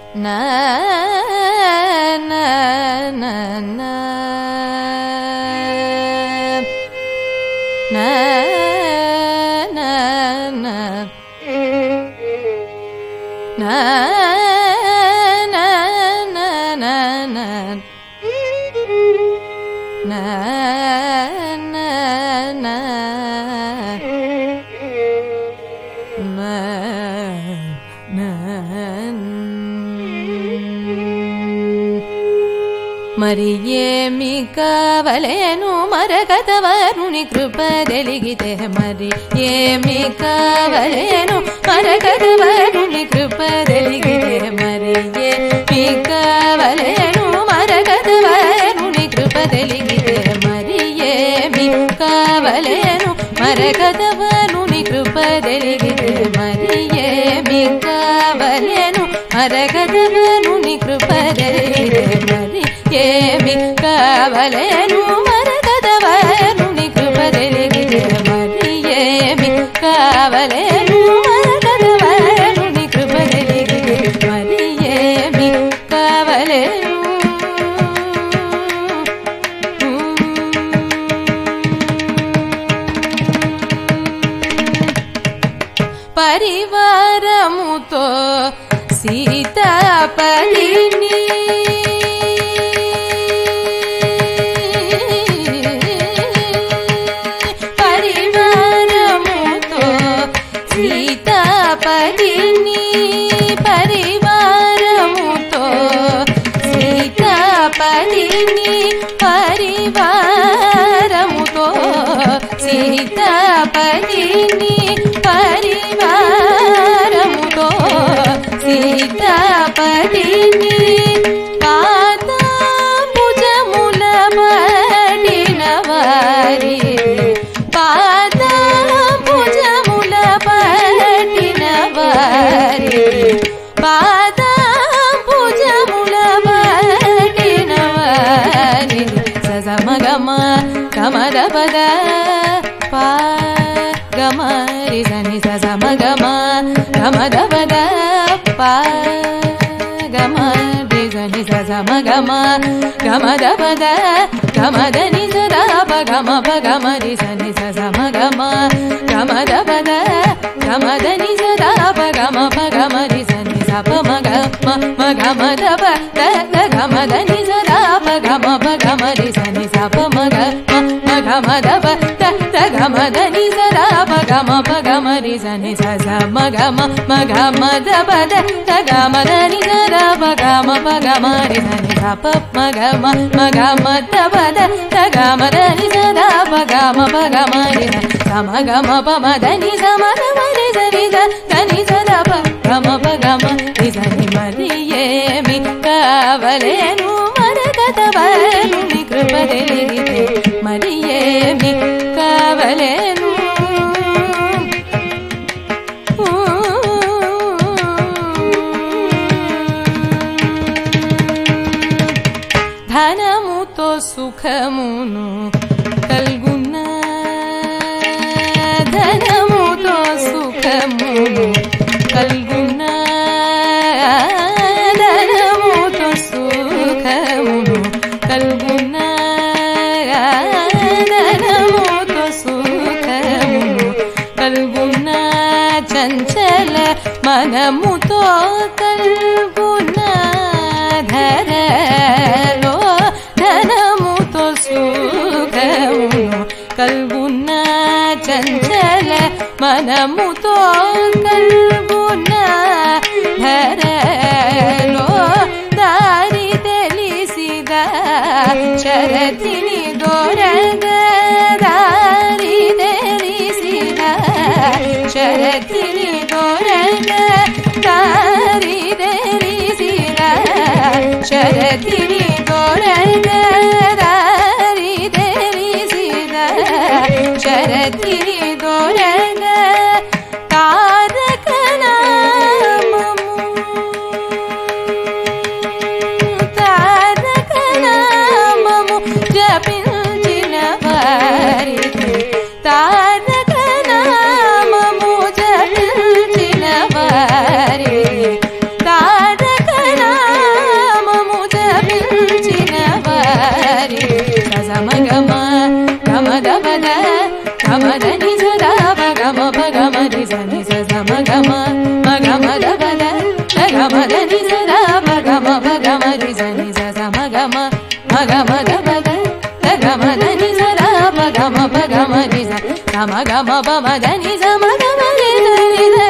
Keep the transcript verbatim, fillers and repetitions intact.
na na na na na na na na na na na na na na na మరి ఏమి కావలేను మరకతవరుని కృప తెలిగితే మరి ఏమి కావలేను మరకతవరుని కృప తెలిగితే మరి ఏమి కావలేను మరకతవరుని కృప తెలిగితే మరి ఏమి కావలేను మరకతవరుని కృప తెలిగితే మరి ఏమి కావలేను మరకతవరుని కృప తెలిగితే మరి ఏమి కావలేను మరకతవరుని కృప తెలిగితే మరి ఏమి కావలేను మరకతవరుని కృప తెలిగితే మరి ఏమి కావలేను పరివారముతో సీతాపతిని పరివారముతో సీతాపతిని పరివారముతో సీతాపతిని పరివారముతో సీతాపతిని పరివారముతో సీతాపతిని పాదాంబుజముల పట్టిన వారి పాదాంబుజముల పట్టిన వారి పాదాంబుజముల పట్టిన వారి సజమగమ కమదపద పా గమరి సని సజమగమ గమదపద పా గమరి సని సజమగమ గమదపద గమదని సదాప గమ పగమరి సని సజమగమ గమదపద గమదని సదాప గమ పగమరి సని సప మగ మగమదప గమదని సదాప గమ పగమరి సని సప మగ మగమదప గమదని సదాప గమ పగమరి సని సజ మగమ మగమదపద గమదని సదాప గమ పగమరి సని సప మగమ మగమదపద గమదని సదాప గమ పగమరి సమగమ పమదని సమగమరి సని దని సదాప గమ పగమ సని మరి ఏమి కావలేను మరకతవరుని కృప తెలిగితే మరి ఏమి కావలేను ధనముతో సుఖమును కల్గున ధనముతో సుఖమును కల్గున ధనముతో సుఖమును కల్గున ధనముతో సుఖమును కల్గున చంచల మనముతో కల్గున ధరలో ధనముతో సుఖమును కల్గున చంచల మనముతో కల్గున ధరలో దారి తెలిసిద శరతిని దొరగ దారి తెలిసిద శరతిని దొరగ దారి తెలిసిద శరతిని దొరగ దారి తెలిసిద శరతిని దొరగ తార గమ మగమ దబద గమ దని సద మగమ మగమ రి సని స మగమ మగమ దబద గమ దని సద మగమ మగమ రి స గమ గమ పమ దని స మగమ రి సని స